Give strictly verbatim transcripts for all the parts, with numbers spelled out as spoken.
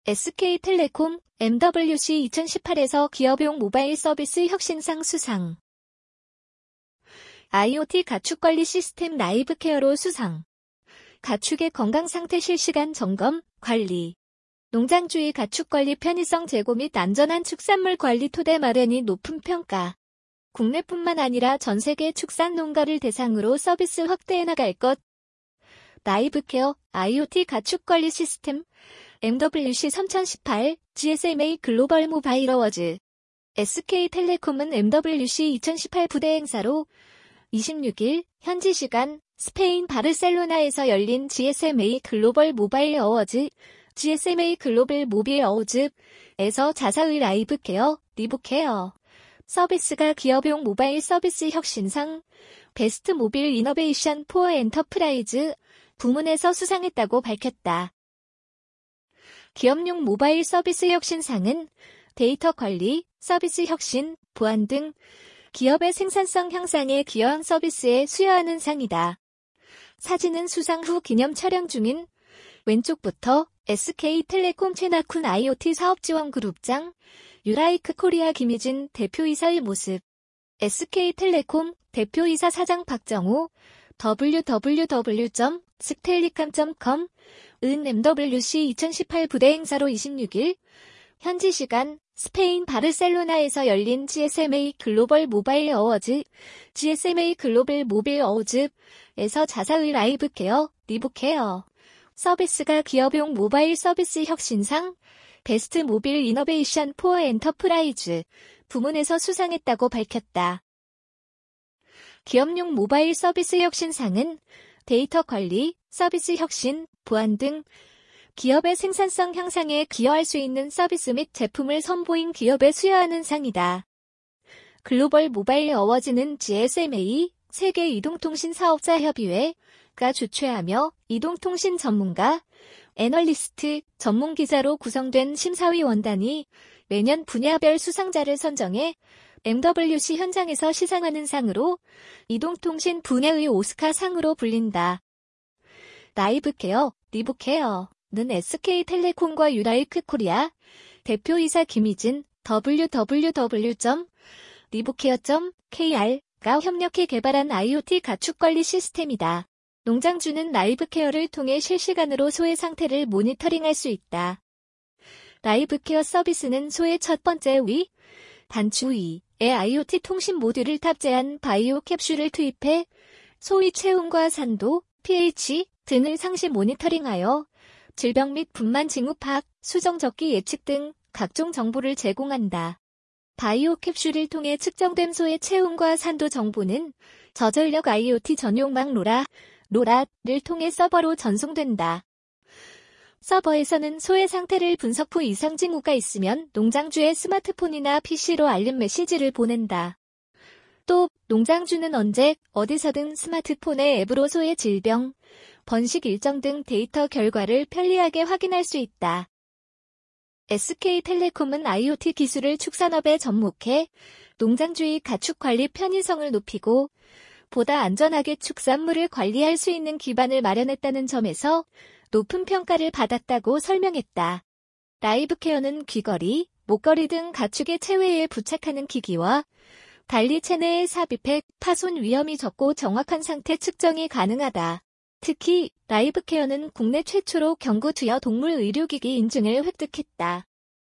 에스케이텔레콤 엠더블유씨 이천십팔에서 기업용 모바일 서비스 혁신상 수상. 아이오티 가축관리 시스템 라이브케어로 수상. 가축의 건강 상태 실시간 점검, 관리. 농장주의 가축관리 편의성 제고 및 안전한 축산물 관리 토대 마련이 높은 평가. 국내뿐만 아니라 전 세계 축산 농가를 대상으로 서비스 확대해 나갈 것. 라이브케어 아이오티 가축관리 시스템 엠더블유씨 이천십팔 지에스엠에이 글로벌 모바일 어워즈. 에스케이텔레콤은 엠더블유씨 이천십팔 부대 행사로 이십육일 현지 시간 스페인 바르셀로나에서 열린 지에스엠에이 글로벌 모바일 어워즈, 지에스엠에이 글로벌 모빌 어워즈에서 자사의 라이브케어, 리브케어 서비스가 기업용 모바일 서비스 혁신상 베스트 모빌 이너베이션 포 엔터프라이즈 부문에서 수상했다고 밝혔다. 기업용 모바일 서비스 혁신상은 데이터 관리, 서비스 혁신, 보안 등 기업의 생산성 향상에 기여한 서비스에 수여하는 상이다. 사진은 수상 후 기념 촬영 중인 왼쪽부터 에스케이텔레콤 최낙훈 아이오티 사업지원그룹장, 유라이크 코리아 김희진 대표이사의 모습. 에스케이텔레콤 대표이사 사장 박정호 더블유 더블유 더블유 점 스텔리캄 점 컴 은 엠더블유씨 이천십팔 부대 행사로 이십육일 현지 시간 스페인 바르셀로나에서 열린 지에스엠에이 글로벌 모바일 어워즈, 지에스엠에이 글로벌 모빌 어워즈에서 자사의 라이브케어, 리브케어 서비스가 기업용 모바일 서비스 혁신상 베스트 모빌 이너베이션 포 엔터프라이즈 부문에서 수상했다고 밝혔다. 기업용 모바일 서비스 혁신상은 데이터 관리, 서비스 혁신, 보안 등 기업의 생산성 향상에 기여할 수 있는 서비스 및 제품을 선보인 기업에 수여하는 상이다. 글로벌 모바일 어워즈는 지에스엠에이 세계 이동통신 사업자 협의회가 주최하며 이동통신 전문가, 애널리스트, 전문기자로 구성된 심사위원단이 매년 분야별 수상자를 선정해 엠더블유씨 현장에서 시상하는 상으로 이동통신 분야의 오스카 상으로 불린다. 라이브케어, 리브케어는 에스케이텔레콤과 유라이크 코리아 대표이사 김희진 더블유 더블유 더블유 점 리브케어 점 케이알가 협력해 개발한 아이오티 가축관리 시스템이다. 농장주는 라이브케어를 통해 실시간으로 소의 상태를 모니터링할 수 있다. 라이브케어 서비스는 소의 첫 번째 위, 단추위에 아이오티 통신 모듈을 탑재한 바이오 캡슐을 투입해 소의 체온과 산도, 피에이치 등을 상시 모니터링하여 질병 및 분만 징후 파악, 수정 적기 예측 등 각종 정보를 제공한다. 바이오 캡슐을 통해 측정된 소의 체온과 산도 정보는 저전력 아이오티 전용망 로라, 로라를 통해 서버로 전송된다. 서버에서는 소의 상태를 분석 후 이상 징후가 있으면 농장주의 스마트폰이나 피시로 알림 메시지를 보낸다. 또 농장주는 언제 어디서든 스마트폰의 앱으로 소의 질병, 번식 일정 등 데이터 결과를 편리하게 확인할 수 있다. 에스케이텔레콤은 아이오티 기술을 축산업에 접목해 농장주의 가축 관리 편의성을 높이고 보다 안전하게 축산물을 관리할 수 있는 기반을 마련했다는 점에서 높은 평가를 받았다고 설명했다. 라이브케어는 귀걸이, 목걸이 등 가축의 체외에 부착하는 기기와 달리 체내에 삽입해 파손 위험이 적고 정확한 상태 측정이 가능하다. 특히 라이브케어는 국내 최초로 경구 투여 동물 의료기기 인증을 획득했다.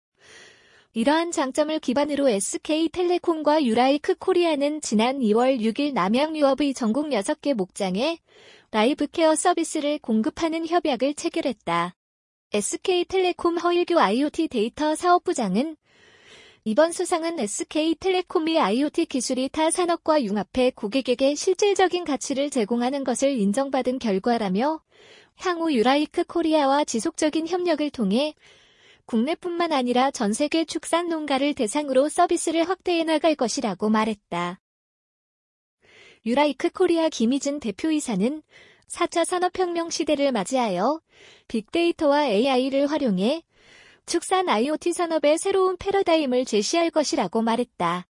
이러한 장점을 기반으로 에스케이텔레콤과 유라이크 코리아는 지난 이월 육일 남양유업의 전국 여섯 개 목장에 라이브케어 서비스를 공급하는 협약을 체결했다. 에스케이텔레콤 허일교 아이오티 데이터 사업부장은 이번 수상은 에스케이텔레콤의 아이오티 기술이 타 산업과 융합해 고객에게 실질적인 가치를 제공하는 것을 인정받은 결과라며 향후 유라이크 코리아와 지속적인 협력을 통해 국내뿐만 아니라 전 세계 축산 농가를 대상으로 서비스를 확대해 나갈 것이라고 말했다. 유라이크 코리아 김희진 대표이사는 사 차 산업혁명 시대를 맞이하여 빅데이터와 에이아이를 활용해 축산 아이오티 산업의 새로운 패러다임을 제시할 것이라고 말했다.